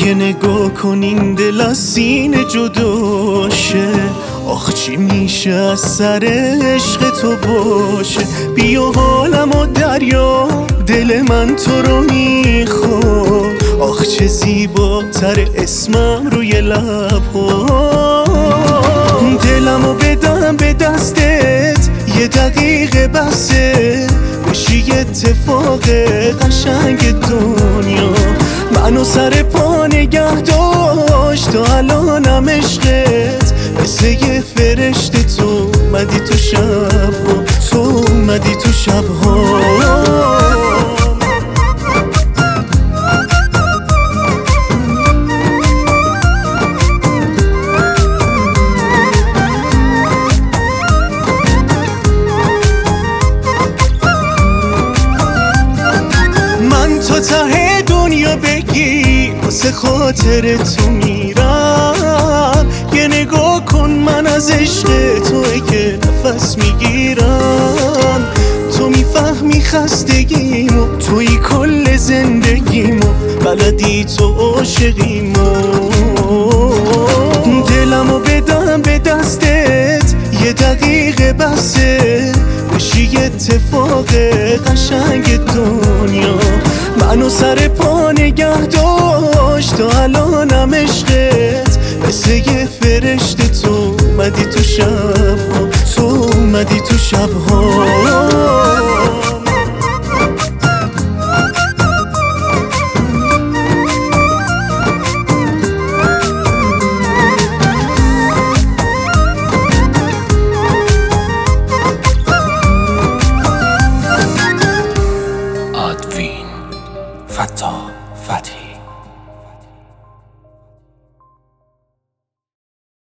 یه نگاه کن این دل از سینه جداشه، آخ چی میشه از سر عشق تو باشه. بیا حالم و دریا، دل من تو رو میخواد، آخ چه زیباتر اسمم روی لب‌ها. دلمو بدم به دستت، یه دقیقه بسه، بشی اتفاق قشنگ دنیا. منو سر پا نگه داشت تا الانم عشقت، مثل یه فرشته تو اومدی تو شبها، تو اومدی تو شبها. تا ته دنیا بگی واسه خاطر تو میرم، یه نگاه کن من از عشق توی که نفس میگیرم. تو میفهمی خستگیمو، توی کل زندگیمو، بلدی تو عاشقیمو. دلمو بدم به دستت، یه دقیقه بسه، بشی اتفاق قشنگ دنیا. منو سر پا نگه داشت تا الانم عشقت، مثل یه فرشته تو اومدی تو شبها، تو اومدی تو شبها. فتا فتحی